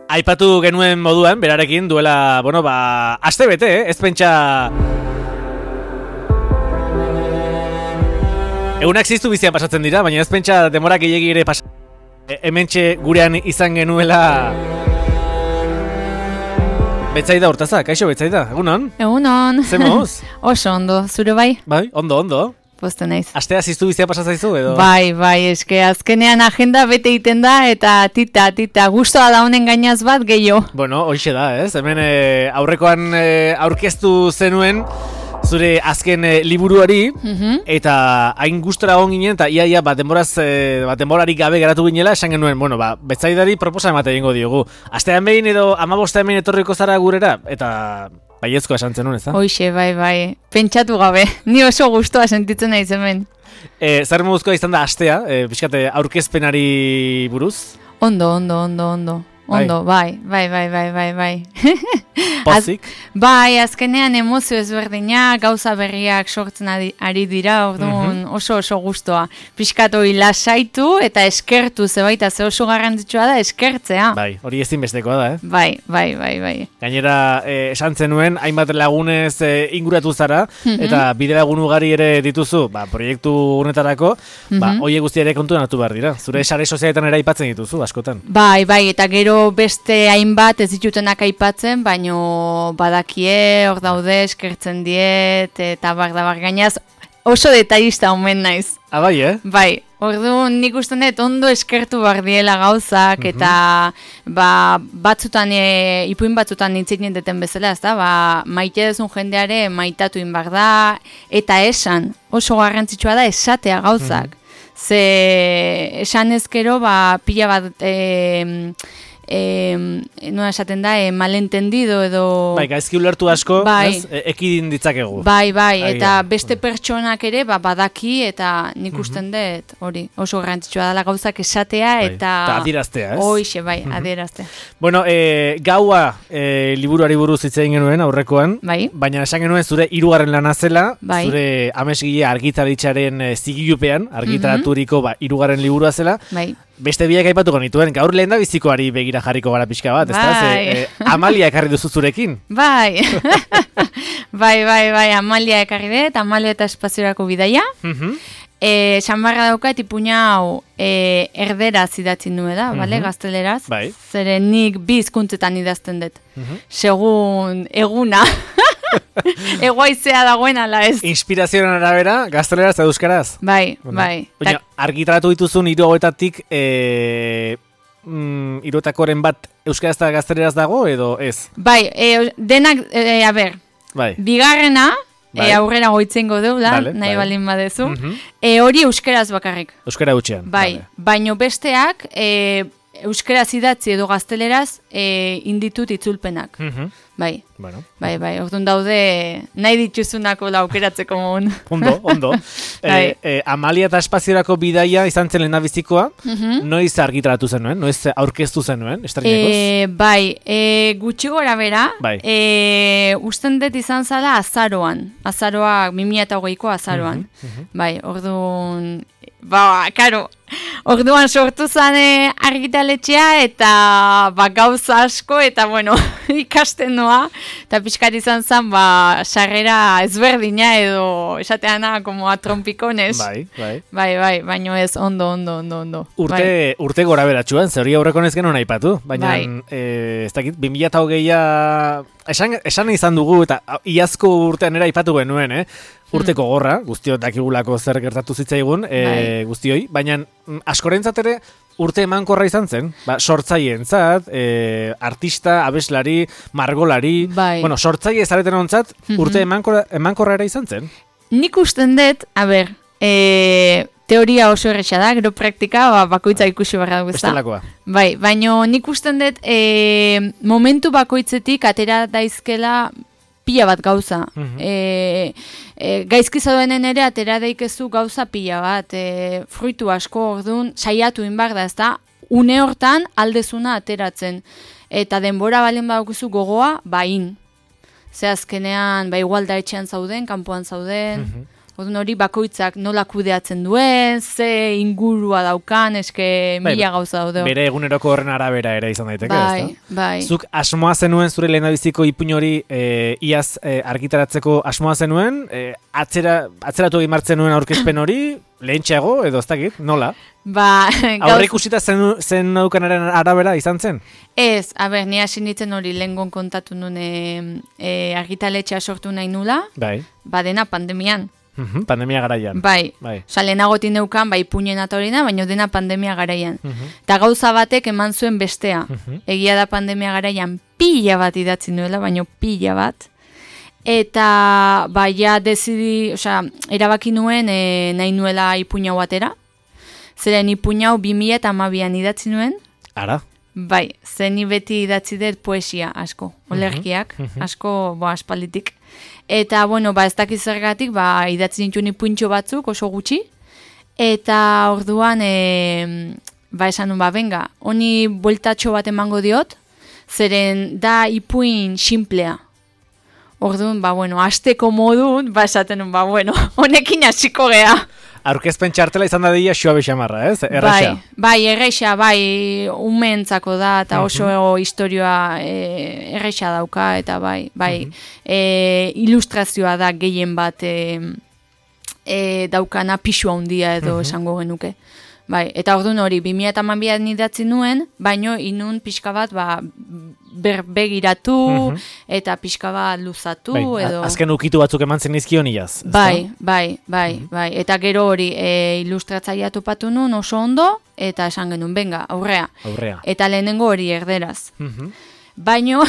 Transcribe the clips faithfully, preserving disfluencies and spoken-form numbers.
aipatu genuen moduan, berarekin duela, bueno, ba, aste bete, eh? Ez pentsa... Egunak ziztu bizian pasatzen dira, baina ez pentsa demorak gehiagi ere pasatzen. E hementxe gurean izan genuela... Betzaida hortaza, kaixo Betzaida, egunon? Egunon. Zemoz? Oso ondo, zure bai? Bai, ondo, ondo. Poste naiz. Astea ziztu bizia pasatzaizu edo? Bai, bai, eske azkenean agenda bete egiten da eta tita, tita, gustoa da honen gainaz bat gehiago. Bueno, hoxe da, ez? Hemen eh, aurrekoan eh, aurkeztu zenuen zure azken eh, liburuari, mm-hmm. eta hain gustora egon ginen, eta ia, ia, bat denboraz, eh, bat denborarik gabe geratu ginela, esan genuen, bueno, ba, Betzaidari proposa emate egingo diogu. Astean behin edo amabostean behin etorriko zara gurera, eta... Baiezko esan zenun, ez da? Hoxe, bai, bai. Pentsatu gabe. Ni oso gustoa sentitzen naiz hemen. E, zer moduzkoa izan da astea, e, pixkate aurkezpenari buruz? Ondo, ondo, ondo, ondo. Ondo, bai, bai, bai, bai, bai, bai. Pozik? Az, bai, azkenean emozio ezberdina, gauza berriak sortzen ari dira, orduan mm-hmm. oso oso gustoa. Piskatoi lasaitu eta eskertu zebaita, ze oso garrantzitsua da eskertzea. Bai, hori ezinbestekoa da, eh? Bai, bai, bai, bai. Gainera, eh, esan zenuen, hainbat lagunez eh, inguratu zara, mm-hmm. eta bide lagun ugari ere dituzu, ba, proiektu honetarako, mm-hmm. ba, hoiek guzti ere kontuan hartu behar dira. Zure sare sozialetan ere aipatzen dituzu, askotan. Bai, bai, eta gero beste hainbat ez ditutenak aipatzen, baino badakie, hor daude, eskertzen diet, eta bar da bar gainaz, oso detallista omen naiz. Ah, bai, eh? Bai, orduan nik uste dut ondo eskertu bar diela gauzak, mm-hmm. eta ba, batzutan, e, ipuin batzutan nintzen deten bezala, ez da, ba, maite duzun jendeare maitatu inbar da, eta esan, oso garrantzitsua da esatea gauzak. Mm-hmm. Ze esan ezkero, ba, pila bat... E, Eh, noa esaten da, eh, malentendido edo... Bai, gaizki ulertu asko, bai. E, ekidin ditzakegu. Bai, bai, Ai, eta ja. beste pertsonak ere, ba, badaki, eta nik usten mm-hmm. dut, hori, oso garrantzitsua dela gauzak esatea, bai. eta... Eta adieraztea, ez? Hoixe, bai, mm-hmm. adieraztea. Bueno, eh, gaua eh, liburuari buruz hitz egin genuen aurrekoan, bai. Baina esan genuen zure hirugarren lana zela, bai. Zure amesgile argitaritzaren eh, zigilupean, argitaraturiko mm-hmm. ba, hirugarren liburua zela, bai. Beste biak aipatuko nituen, gaur lehen da bizikoari begira jarriko gara pixka bat, bai. ezta? Ze, eh, Amalia ekarri duzu zurekin. Bai, bai, bai, bai, Amalia ekarri dut, Amalia eta espaziorako bidaia. Mm-hmm. E, Xambarra daukat ipuña hau e, erderaz idatzen nuen da, mm-hmm. bale, gazteleraz. Bai. Zere nik bi hizkuntzetan idazten dut. Mm-hmm. Segun eguna. Egoaizea dagoen ala ez. Inspirazioen arabera, gazteleraz eta euskaraz. Bai, bueno, bai. Baina, argitaratu dituzun hiru hauetatik e, mm, hiruetakoren bat euskaraz eta gazteleraz dago edo ez? Bai, e, denak, e, a ber, bai. Bigarrena, bai. e, aurrera goitzengo deula, vale, nahi vale. Balin badezu, mm-hmm. e, hori euskaraz bakarrik. Euskara utxean. Bai, vale. Baino besteak... E, euskaraz idatzi edo gazteleraz e, inditut itzulpenak. Mm-hmm. Bai. Bueno. Bai, bai. Orduan daude nahi dituzunako laukeratzeko mon. Ondo, ondo. Bai. e, e, Amalia eta espaziorako bidaia izan zen lehendabizikoa. Mm-hmm. Noiz argitaratu zenuen? Noiz aurkeztu zenuen? E, bai. E, gutxi gora bera. Bai. E, usten dut izan zala azaroan. Azaroa, bi mila hogeiko azaroan. Mm-hmm. Bai, orduan... Ba, karo, orduan sortu zane argitaletxea eta ba, gauza asko eta bueno, ikasten noa. Eta pixkat izan zen, ba, sarrera ezberdina edo esateana como a trompikones. Bai, bai. Bai, bai, baino ez ondo, ondo, ondo, ondo. Urte, bai. urte gora beratxuan, ze hori aurreko ez genuen aipatu. Baina, bai. eh, ez dakit, bi mila hogeia esan, esan izan dugu eta iazko urtean era aipatu genuen, eh? Urteko gorra, guztiot dakigulako zer gertatu zitzaigun, e, guztioi, baina askorentzat ere urte emankorra izan zen, ba, sortzaientzat, e, artista, abeslari, margolari, bai. Bueno, sortzaile zareten ontzat, urte emankorra, emankorra ere izan zen. Nik usten dut, a ber, e, teoria oso erresa da, gero praktika, ba, bakoitza ikusi barra dugu. Bestelakoa. Bai, baina nik usten dut, e, momentu bakoitzetik atera daizkela pila bat gauza. Mm-hmm. e, e, gaizki zaudenen ere atera daikezu gauza pila bat. E, fruitu asko orduan saiatu inbar da, ezta? Une hortan aldezuna ateratzen. Eta denbora balen badukuzu gogoa, bain. Ze azkenean, ba igual da etxean zauden, kanpoan zauden. Mm-hmm. Orduan hori bakoitzak nola kudeatzen duen, ze ingurua daukan, eske bai, mila gauza daude. Bere eguneroko horren arabera ere izan daiteke, bai, ez da? Bai, Zuk asmoa zenuen zure lehendabiziko ipuin hori e, iaz e, argitaratzeko asmoa zenuen, e, atzera, atzeratu egin martzen nuen aurkezpen hori, lehentxeago, edo ez dakit, nola? Ba, aurre ikusita zen, zen naukanaren arabera izan zen? Ez, a ber, ni hasi nintzen hori lehengon kontatu nuen e, e, argitaletxea sortu nahi nula, bai. Badena pandemian. Uhum, pandemia garaian. Bai, bai. Osa, lehenagotin neukan, bai, puñen atorina, baina dena pandemia garaian. Eta uh-huh. gauza batek eman zuen bestea. Uh-huh. Egia da pandemia garaian pila bat idatzi nuela, baina pila bat. Eta, bai, ja, dezidi, osa, erabaki nuen e, nahi nuela ipuñau batera. Zeren ipuñau bi mila eta hamabian idatzi nuen. Ara? Bai, zen beti idatzi dut poesia asko, olergiak, uh-huh. asko, bo, aspalditik. Eta, bueno, ba, ez dakiz zergatik, ba, idatzi nintuen ipuintxo batzuk, oso gutxi. Eta orduan, e, ba, esan nun, ba, benga, honi bueltatxo bat emango diot, zeren da ipuin simplea. Orduan, ba, bueno, asteko modun, ba, esaten nun, ba, bueno, honekin hasiko gea. Aurkezpen txartela izan da dira xua bexamarra, ez? Erraixa. Bai, bai, erraixa, bai, umentzako da, eta oso uh-huh. historioa e, erraixa dauka, eta bai, bai, uh-huh. e, ilustrazioa da gehien bat e, e, daukana pixua handia edo uh-huh. esango genuke. Bai, eta orduan hori, bi mila eta hamabian idatzi nuen, baino inun pixka bat, ba, berbegiratu, uh-huh. eta pixka bat luzatu, bai, edo... Azken ukitu batzuk eman zen izkion iaz. Bai, bai, bai, uh-huh. bai, eta gero hori, e, ilustratzaia topatu nuen oso ondo, eta esan genuen, benga, aurrea. Aurrea. Eta lehenengo hori erderaz. Uh-huh. Baino,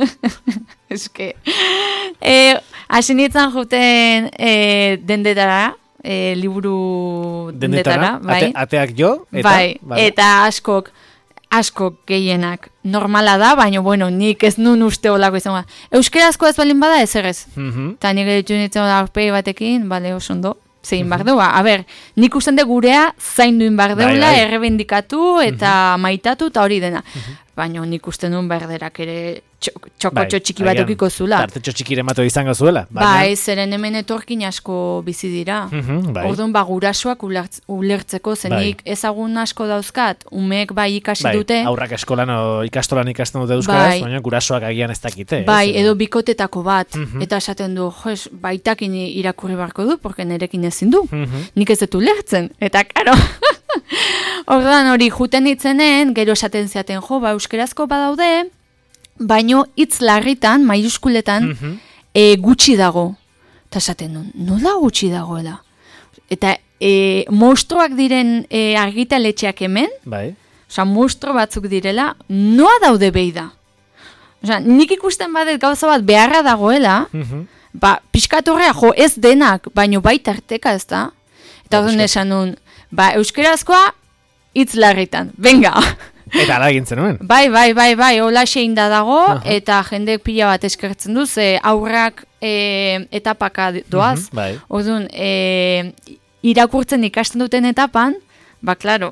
eske, e, hasi nintzen juten e, dendetara, E, liburu dendetara, bai. Ate, ateak jo, eta, bai, bai. Eta askok, askok gehienak normala da, baina, bueno, nik ez nun uste olako izan. Euskerazko ez balin bada ez errez. Mm-hmm. Ta nik editu nintzen aurpegi batekin, bale, oso ondo, zein mm-hmm. bardua. A ber, nik usten de gurea zainduin bardeula, bai, bai. Errebendikatu eta mm-hmm. maitatu eta hori dena. Mm-hmm. Baina nik uste nun berderak ere txokotxo bai, txiki bat okiko zula. Tartetxo txikire mato izango zuela. Baina... Bai, zeren hemen etorkin asko bizi dira. Mm-hmm, bai. Orduan, ba, gurasoak ulertz, ulertzeko, zenik bai. Ezagun asko dauzkat, umeek bai ikasi bai, dute. Aurrak eskolan o ikastolan ikasten dute euskaraz, bai. Baina gurasoak agian ez dakite. Bai, ez, edo bikotetako bat, mm-hmm. eta esaten du, jo, es, baitakin irakurri barko du, porque nerekin ezin du. Mm-hmm. Nik ez dut ulertzen, eta karo... Orduan hori juten itzenen, gero esaten ziaten, jo, ba, euskerazko badaude, baino hitz larritan, maiuskuletan, mm-hmm. e, gutxi dago. Eta esaten du, nola gutxi dagoela? Eta e, monstruak diren e, argitaletxeak hemen, bai. Osa, monstru batzuk direla, noa daude behi da. Osa, nik ikusten badet gauza bat beharra dagoela, mm-hmm. ba, pixkatorrea, jo, ez denak, baino baita arteka ez da. Eta orduan esan nun, ba, euskerazkoa, hitz larritan, venga. Eta ala egintzen nuen. Bai, bai, bai, bai, hola sein da dago, uh-huh. eta jendek pila bat eskertzen du, ze aurrak e, etapaka doaz. Uh-huh, bai. Orduan, e, irakurtzen ikasten duten etapan, ba, klaro,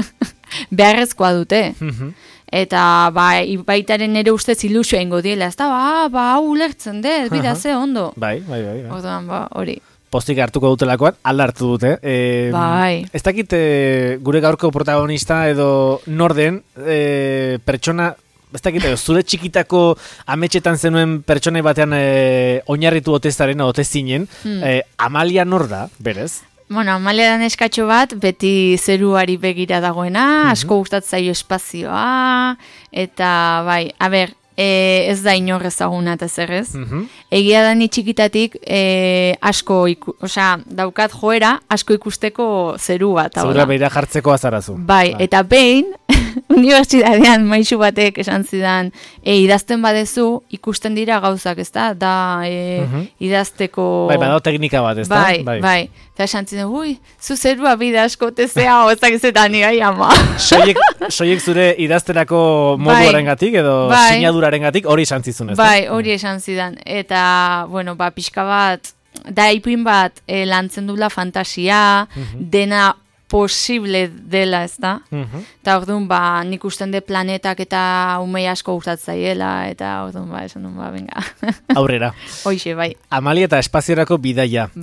beharrezkoa dute. Uh-huh. Eta, ba, baitaren ere ustez ilusioa ingo diela, ez da, ba, ba, hau ulertzen dut, bida uh-huh. ze ondo. Bai, bai, bai. bai. Orduan, ba, hori. Postik hartuko dutelakoan, aldartu dute. E, bai. Ez dakit e, gure gaurko protagonista edo norden e, pertsona, ez dakit, edo, zure txikitako ametxetan zenuen pertsonai batean e, oinarritu otezaren, otezinen, hmm. e, Amalia nor da, berez? Bueno, Amalia da neskatxo bat, beti zeruari begira dagoena, mm-hmm. asko gustatzaio espazioa, eta bai, a ber, E, ez da inor ezaguna eta zerrez. Mm-hmm. Egia da ni txikitatik e, asko, iku, osea, daukat joera asko ikusteko zeru bat. Zerua beira jartzeko azarazu. Bai, bai. Eta behin, unibertsitatean maisu batek esan zidan, e, idazten badezu ikusten dira gauzak, ez da? Da e, mm-hmm. idazteko... Bai, badao teknika bat, ez da? Bai, bai. bai. Eta esan zidan, ui, zu zerua bide asko tezea, ozak izetan nigai ama. Soiek, soiek zure idazterako moduaren gatik, edo bai. Sinaduraren gatik, hori esan zizun, ez da? Bai, hori esan zidan. Eta, bueno, ba, pixka bat, da ipuin bat, e, lantzen dula fantasia, mm-hmm. dena posible dela, ez da? Mm-hmm. Eta orduan, ba, nik usten de planetak eta umei asko gustatzaiela, eta orduan, ba, esan duen, ba, venga. Aurrera. Hoixe, bai. Amalia eta espaziorako bidaia. Bai.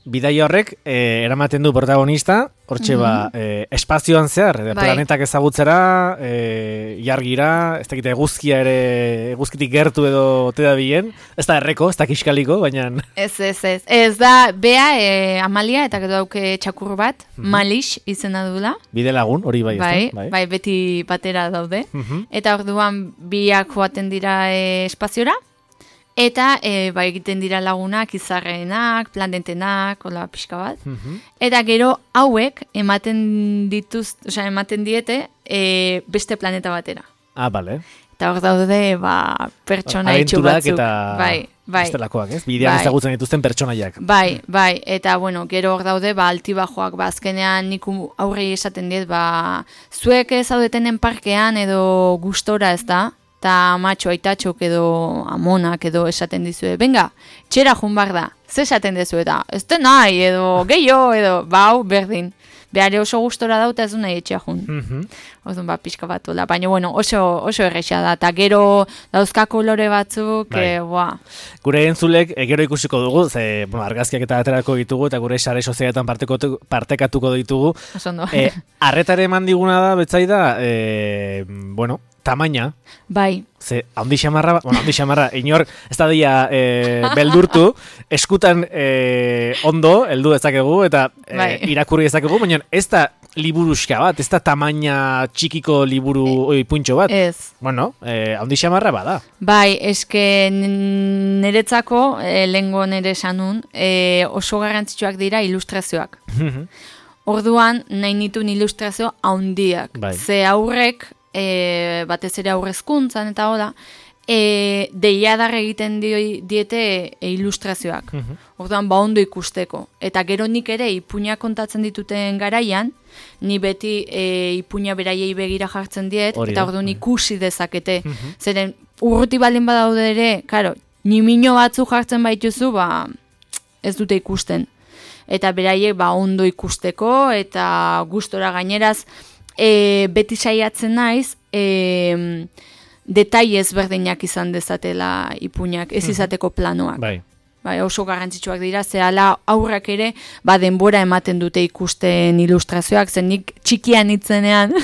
bidaia horrek e, eramaten du protagonista, hortxe mm-hmm. ba, e, espazioan zehar, bai. planetak ezagutzera, e, jargira, ez dakite eguzkia ere, eguzkitik gertu edo ote da bilen, ez da erreko, ez da kiskaliko, baina... Ez, ez, ez, ez da, bea, e, Amalia, eta gero dauke txakur bat, mm-hmm. Malix izena dula. Bide lagun, hori bai, bai, bai. bai, beti batera daude. Mm-hmm. Eta orduan biak joaten dira e, espaziora, eta e, ba, egiten dira lagunak, izarrenak, planetenak, hola pixka bat. Mm-hmm. Eta gero hauek ematen dituz, osea, ematen diete e, beste planeta batera. Ah, bale. Eta hor daude, ba, pertsona itxu batzuk. Eta bai, bai. bestelakoak, ez? Bidean bai. ezagutzen dituzten pertsonaiak. Bai, bai. Eta, bueno, gero hor daude, ba, altibajoak, ba, azkenean nik aurrei esaten diet, ba, zuek ez zaudetenen parkean edo gustora, ez da? Eta matxo aitatxok edo amonak edo esaten dizue, benga, txera junbar da, ze esaten dizu eta, ez den nahi, edo gehiago, edo, bau, berdin. Behare oso gustora dauta ez du nahi etxea jun. Mm-hmm. Orduan, ba, pixka bat ola, baina, bueno, oso, oso errexea da, eta gero dauzka kolore batzuk, bai. e, boa. Gure entzulek, e, gero ikusiko dugu, ze, bueno, argazkiak eta aterako ditugu, eta gure sare sozialetan partekatuko ditugu. Osondo. E, arretare eman diguna da, betzaida, e, bueno, tamaina. Bai. Ze, handi xamarra, bueno, handi xamarra, inor, ez da dia e, beldurtu, eskutan e, ondo, heldu dezakegu, eta e, bai. irakurri dezakegu, baina ez da liburuska bat, ez da tamaina txikiko liburu oi, puntxo bat. Ez. Bueno, e, handi xamarra bada. Bai, eske niretzako, e, lehengo nire esanun, e, oso garrantzitsuak dira ilustrazioak. Orduan, nahi nituen ilustrazio handiak. Bai. Ze aurrek, E, batez ere aurrezkuntzan eta hola, e, deiadar egiten dio, diete e, ilustrazioak. Uh-huh. Orduan, ba ondo ikusteko. Eta gero nik ere ipuina kontatzen dituten garaian, ni beti e, ipuina beraiei begira jartzen diet, Hori eta da. orduan ikusi dezakete. Uh-huh. Zeren, urruti baldin badaude ere, karo, nimino batzu jartzen baituzu, ba, ez dute ikusten. Eta beraiek ba ondo ikusteko, eta gustora gaineraz, E, beti saiatzen naiz, e, detaile ezberdinak izan dezatela ipuinak, ez izateko planoak. Bai. Bai, oso garrantzitsuak dira, ze ala aurrak ere, ba denbora ematen dute ikusten ilustrazioak, zen nik txikian itzenean,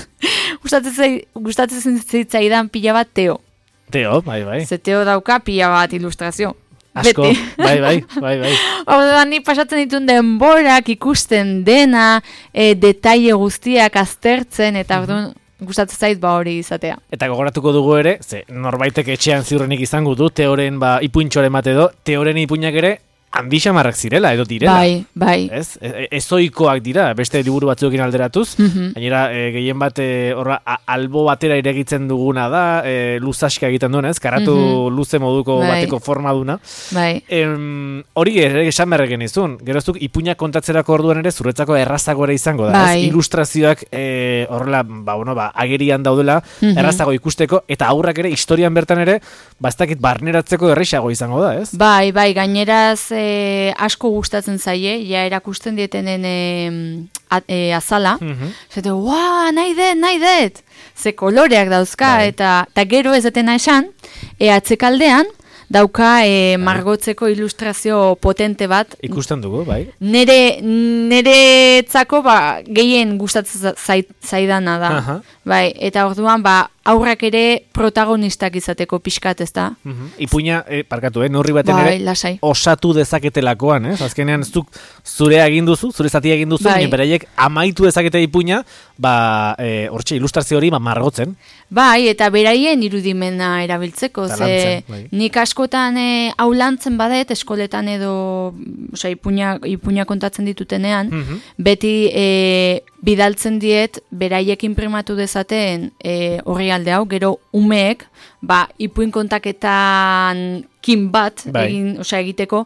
gustatzen zitzaidan pila bat Teo. Teo, bai, bai. Ze Teo dauka pila bat ilustrazio. Asko, bai, bai, bai, bai. Orduan, ni pasatzen ditun denborak ikusten dena, e, detaile guztiak aztertzen, eta orduan, gustatzen zait ba hori izatea. Eta gogoratuko dugu ere, ze norbaitek etxean ziurrenik izango du, Teoren ba, ipuintxoren bat edo, Teoren ipuinak ere, handi xamarrak zirela, edo direla. Bai, bai. Ez? E, ezoikoak dira, beste liburu batzuekin alderatuz. Mm-hmm. Gainera, e, gehien bat, e, horra, albo batera iregitzen duguna da, e, luzaska egiten duena, ez? Karatu mm-hmm. luze moduko bai. bateko forma duna. Bai. Em, hori ere, esan berreken izun. Geroztuk, ipuinak kontatzerako orduan ere, zuretzako errazago ere izango da, bai. ez? Ilustrazioak, e, horrela, ba, bueno, ba, agerian daudela, mm-hmm. errazago ikusteko, eta aurrak ere, historian bertan ere, bastakit barneratzeko errexago izango da, ez? Bai, bai, gaineraz e, asko gustatzen zaie, ja erakusten dietenen e, a, e, azala, mm-hmm. zete, ua, nahi det, nahi det, ze koloreak dauzka, bai. eta, eta gero ez detena esan, e, atzekaldean, dauka e, margotzeko ilustrazio potente bat. Ikusten dugu, bai. Nere, neretzako, ba, gehien gustatzen zaidana da. Aha. Bai, eta orduan, ba, aurrak ere protagonistak izateko pixkat, ez da? Uh-huh. Ipuina, eh, parkatu, eh, neurri baten bai, ere, lasai. osatu dezaketelakoan, eh? Azkenean, zuk zure egin duzu, zure zatia egin duzu, bai. beraiek amaitu dezakete ipuina, ba, eh, hortxe, ilustrazio hori, ba, margotzen. Bai, eta beraien irudimena erabiltzeko, ze lantzen, bai. nik askotan e, hau lantzen badet, eskoletan edo, osea, ipuina, ipuina kontatzen ditutenean, Mhm. beti e, bidaltzen diet, beraiek inprimatu dezaten e, horri alde hau, gero umeek, ba, ipuin kontaketan kin bat, Bai. egin, osea, egiteko,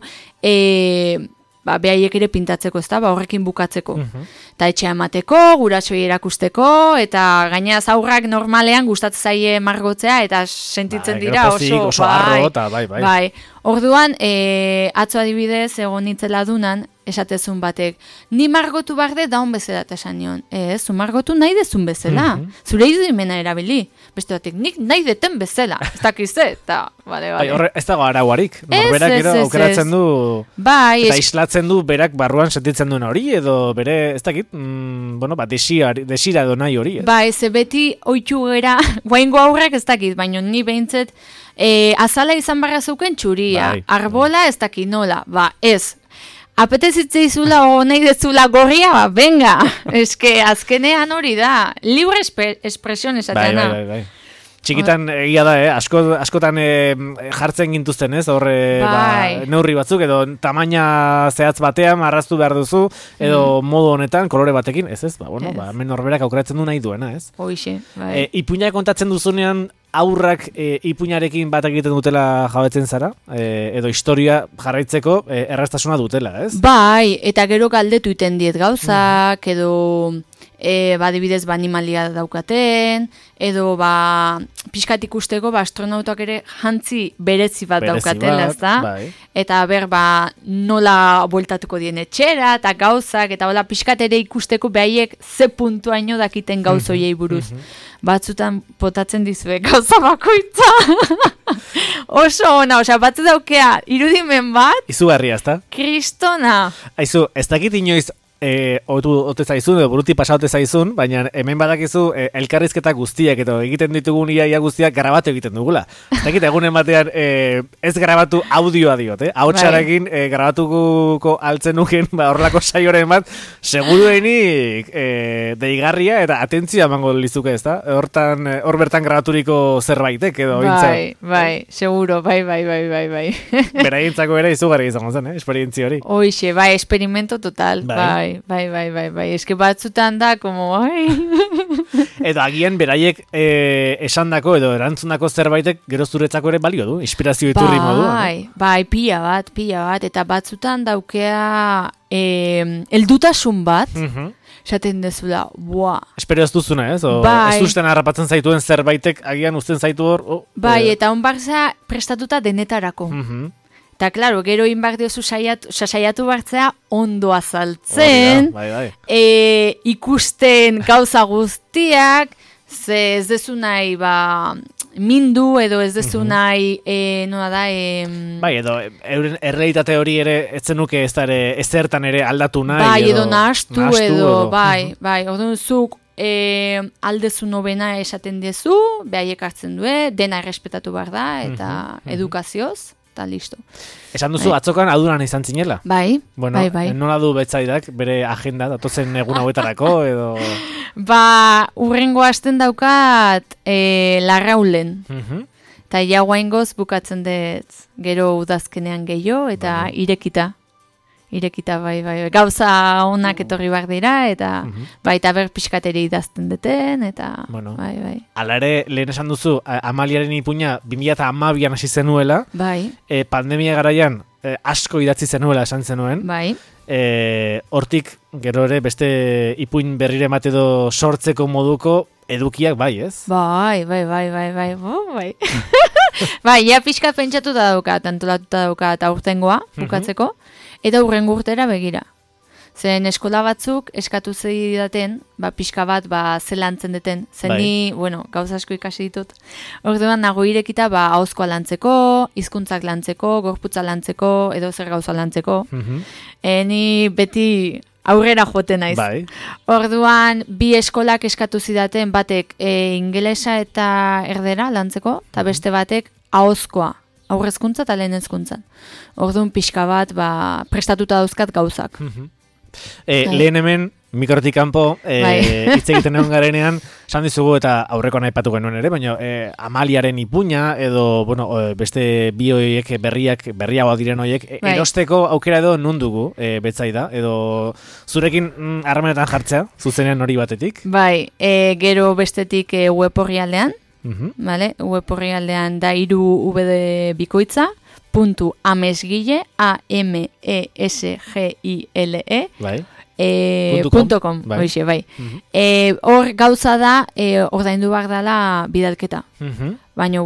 e, ba, behaiek ere pintatzeko, ez da, ba, horrekin bukatzeko. Mhm. Eta etxea emateko, gurasoei erakusteko, eta gainaz aurrak normalean gustatzen zaie margotzea, eta sentitzen Bai, dira gero pozik, oso, oso bai, harro, eta bai, bai. bai. Orduan, e, atzo adibidez, egon nitzela dunan, esatezun batek, ni margotu barde daun bezala eta esan nion. Ez, zu margotu nahi dezun bezala. Mm -hmm. Zure irudimena erabili. Beste batek, nik nahi deten bezala. Ez dakizte, eta, bale, bale. Horre, ez dago arauarik. Norberak gero aukeratzen du, bai, eta islatzen du berak barruan sentitzen duen hori, edo bere, ez dakit, mm, bueno, ba, desira, desira edo nahi hori. Bai, ze beti oitxu gera, guaingo aurrak ez dakit, baina ni behintzet, e, azala izan barra zeuken txuria, bai, arbola bai. Ez dakit nola, ba, ez, apetezitze izula o nahi dezula gorria, ba, venga, eske azkenean hori da, libre espresion esatean da. Bai, bai, bai, bai. Txikitan egia da, eh? Asko, askotan eh, jartzen gintuzten, ez? Horre, ba, neurri batzuk, edo tamaina zehatz batean marraztu behar duzu, edo mm. modu honetan, kolore batekin, ez ez? Ba, bueno, yes. ba, hemen norberak aukeratzen du nahi duena, ez? Hoixe, bai. E, ipuina kontatzen duzunean, aurrak e, ipuinarekin bat egiten dutela jabetzen zara, e, edo historia jarraitzeko e, erraztasuna dutela, ez? Bai, eta gero galdetu iten diet gauzak, mm. edo... E, ba, dibidez, ba, animalia daukaten, edo, ba, pixkat ikusteko, ba, astronautak ere jantzi berezi bat berezi daukatela, ez da? Bai. Eta, ber, ba, nola bueltatuko dien etxera, eta gauzak, eta hola, pixkat ere ikusteko behaiek ze puntuaino dakiten gauzoiei buruz. Mm -hmm. Batzutan potatzen dizue gauza bakoitza. Oso ona, osea, batzu daukea, irudimen bat. Izugarria, ez da? Kristona. Aizu, ez dakit inoiz, E, otu ote zaizun, edo buruti pasaute zaizun, baina hemen badakizu e, elkarrizketa guztiak, edo egiten ditugun iaia guztiak grabatu egiten dugula. Ez dakit egunen batean e, ez grabatu audioa diot, eh? Ahotsarekin e, grabatuko altzen nuken, ba, horrelako saioren bat, seguruenik e, deigarria eta atentzia emango lizuke, ez da? Hortan, hor bertan grabaturiko zerbaitek, edo bai, intza. Bai, seguro, bai, bai, bai, bai, bai. Beraientzako ere izugarri izango zen, eh? Esperientzia hori. Hoixe, bai, experimento total, bai. bai. Bai, bai, bai, bai, eske batzutan da, como, ai. Edo agian beraiek eh, esandako edo erantzundako zerbaitek gero zuretzako ere balio du, inspirazio iturri moduan. Bai, bai, pila bat, pila bat, eta batzutan daukea eh, eldutasun bat, uh-huh. esaten dezula, buah. Espero ez duzuna, ez? O, bai. Ez duzten harrapatzen zaituen zerbaitek agian uzten zaitu hor. Oh, bai, eh. eta honbarza prestatuta denetarako. Uh-huh. Eta, klaro, gero inbar diozu saiatu, saiatu bartzea ondo azaltzen, bai, bai. E, ikusten gauza guztiak, ze ez dezu nahi, ba, mindu, edo ez dezu uh-huh. nahi, e, noa da, e, bai, edo, euren erreitate hori ere, etzenuke ez da ere, ezertan ere aldatu nahi, bai, edo, edo nahastu, edo, edo, bai, uh-huh. bai, orduan zuk, e, aldezu nobena esaten dezu, behaiek hartzen due, dena errespetatu behar da, eta uh-huh. edukazioz, eta listo. Esan duzu, bai. Atzokan aduran izan zinela? Bai, bueno, bai, bai. Nola du betzaidak, bere agenda, datozen egun hauetarako, edo... Ba, urrengo hasten daukat e, larraulen. Uh-huh. Eta ja guaingoz bukatzen dut gero udazkenean gehiago, eta bai. irekita. Irekita, bai, bai, gauza onak etorri behar dira, eta uh-huh. bai, eta ber pixkateri idazten duten, eta bueno, bai, bai. Ala ere, lehen esan duzu, Amaliaren ipuina bi mila hamabian hasi zenuela, bai. E, pandemia garaian e, asko idatzi zenuela esan zenuen, bai. E, hortik, gero ere, beste ipuin berrire matedo sortzeko moduko edukiak bai, ez? Bai, bai, bai, bai, bai, bai. Bai, ja pixkat pentsatu da daukat, antolatuta daukat aurtengoa, bukatzeko. Uh-huh. Eta hurrengo urtera begira. Zen eskola batzuk eskatu zidaten, ba, pixka bat, ba, zelantzen deten. Zen bai. Ni, bueno, gauza asko ikasi ditut. Orduan nago irekita, ba, ahozkoa lantzeko, hizkuntzak lantzeko, gorputza lantzeko, edo zer gauza lantzeko. Uh-huh. E, ni beti aurrera joten naiz. Bai. Orduan, bi eskolak eskatu zidaten, batek e, ingelesa eta erdera lantzeko, eta beste batek ahozkoa. Aurrezkuntza eta lehen ezkuntzan. Orduan pixka bat, ba, prestatuta dauzkat gauzak. Uh-huh. e, lehen hemen, mikrotik kanpo, e, bai. hitz egiten egon garenean, esan dizugu eta aurreko naipatu genuen ere, baina e, Amaliaren ipuina, edo bueno, beste bi horiek berriak, berriagoa diren horiek, bai. Erosteko aukera edo nun dugu, e, betzaida, edo zurekin harremanetan jartzea, zuzenean hori batetik? Bai, e, gero bestetik e, web horri aldean, Uh-huh. Vale, web horri aldean da iru ubede bikoitza, puntu amesgile, A M E S G I L E, bai. E, punto com, bai. Oixe, bai. Uh-huh. E, hor gauza da, e, ordaindu behar dela bidalketa. Uh-huh. Baina, bueno,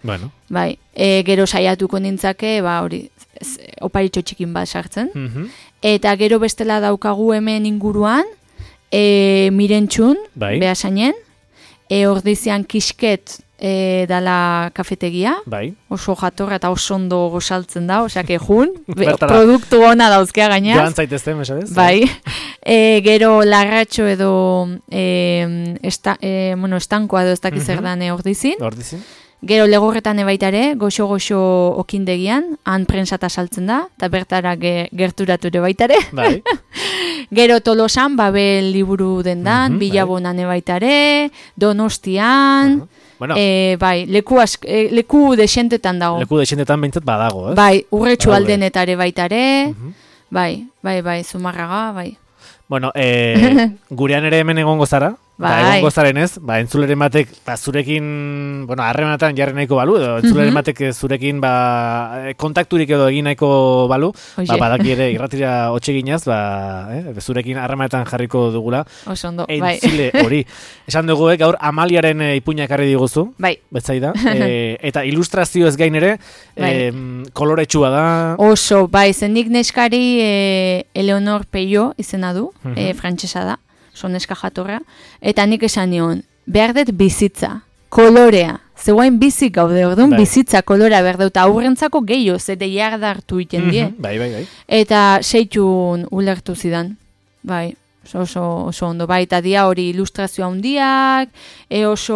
Bueno. Bai, e, gero saiatuko nintzake, ba, hori, oparitxo txikin bat sartzen. Mm-hmm. Eta gero bestela daukagu hemen inguruan, e, mirentxun, bai. Behasainen, e, ordizian kisket e, dala kafetegia, bai. Oso jatorra eta oso ondo gozaltzen da, osea, kejun, produktu ona dauzkea gainaz. Joan zaitezte, mesadez? Bai, e, gero larratxo edo e, esta, e, bueno, estankoa edo ez dakiz mm-hmm. erdan ordizin. Ordizin. Gero legorretan ebaitare, goxo-goxo okindegian, han prensata saltzen da, eta bertara ge, gerturatu ere baitare. Bai. Gero Tolosan, Babel liburu dendan, mm-hmm, Bilabonan bai. Ebaitare, Donostian, uh-huh. Bueno, e, bai, leku, ask, e, leku desentetan dago. Leku desentetan behintzat badago, eh? Bai, urretxu aldenetare baitare, uh-huh. bai, bai, bai, Zumarraga, bai. Bueno, e, gurean ere hemen egongo zara, bai. Eta egongo zaren ez, ba, entzuleren batek, ba, zurekin, bueno, harremanetan jarri nahiko balu, edo entzuleren mm-hmm. batek zurekin, ba, kontakturik edo egin nahiko balu, Oye. ba, badaki ere irratira hotxeginaz, ba, eh, zurekin harremanetan jarriko dugula. Oso ondo, bai. Entzule hori. Esan dugu, eh, gaur Amaliaren e, ipuinak harri diguzu, bai. Betzaida, e, eta ilustrazio ez gain ere, bai. e, koloretsua da. Oso, bai, zendik neskari e, Eleonor Peio izena du, mm-hmm. e, frantsesa da. Soneska jatorra, eta nik esan nion, behar dut bizitza, kolorea, zegoen bizik gaude, orduan bai. Bizitza, kolorea behar dut, aurrentzako gehiago, zede jardartu iten die. Mm-hmm. Bai, bai, bai. Eta seitun ulertu zidan, bai, oso, oso, oso ondo, bai, eta dia hori ilustrazio handiak, e oso...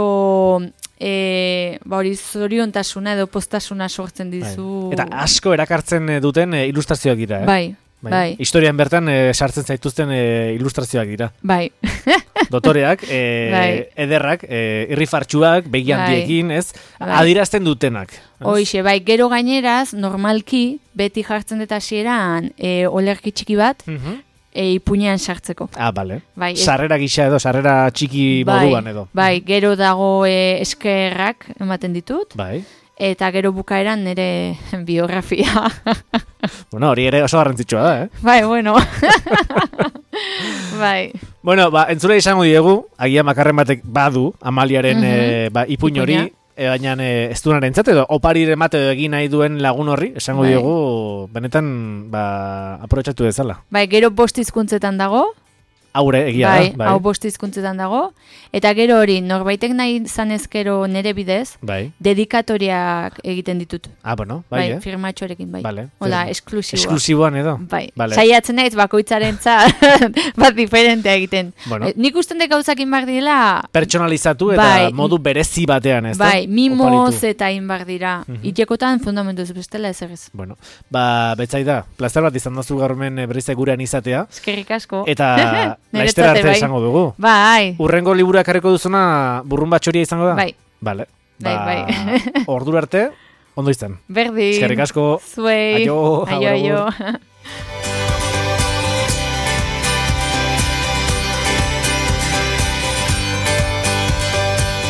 E, ba hori zoriontasuna edo postasuna sortzen dizu. Bai. Eta asko erakartzen duten e, ilustrazioak dira, eh? Bai. Bai. Bai. Historian bertan e, sartzen zaituzten e, ilustrazioak dira. Bai. Dotoreak, e, bai. Ederrak, e, irrifartxuak, begi handiekin, ez? Bai. Adirazten dutenak. Hoixe, bai, gero gaineraz, normalki, beti jartzen dut hasieran e, olerki txiki bat, mm-hmm. e, ipuinean sartzeko. Ah, bale. Bai, sarrera gisa edo, sarrera txiki bai, moduan edo. Bai, gero dago e, eskerrak ematen ditut. Bai. Eta gero bukaeran nire biografia. Bueno, hori ere oso garrantzitsua da, eh? Bai, bueno. Bai. Bueno, ba, entzule izango diegu, agia makarren batek badu, Amaliaren mm-hmm. e, ba, ipuin hori, e, baina e, ez du naren zate, edo oparire mate egin nahi duen lagun horri, esango bai. Diegu, benetan, ba, aprobetxatu dezala. Bai, gero bost hizkuntzetan dago. Haure, egia bai, da. Bai, hau bost hizkuntzetan dago. Eta gero hori, norbaitek nahi zanezkero nere bidez, bai. Dedikatoriak egiten ditut. Ah, bueno, bai, bai eh? Firmatxorekin, bai. Vale. Hola, esklusiboa. Esklusiboan edo? Bai. Vale. Saiatzen naiz bakoitzaren bat diferentea egiten. Bueno. E, nik usten dek gauzakin bar dira... Pertsonalizatu eta bai, modu berezi batean, ez da? Bai, mimoz eta inbar dira. Uh-huh. Itekotan fundamentuz bestela ez egez. Bueno, ba, betzaida, plazer bat izan dazu gaurmen berriz gurean izatea. Eskerrik asko. Eta laiztera arte bai. Izango dugu. Bai. Urrengo liburuak karriko duzuna burrun batxoria izango da? Bai. Vale. Bai, ba, bai. Ordura arte, ondo izan. Berdin. Eskerrik asko. Zuei. Aio. Aio, aio.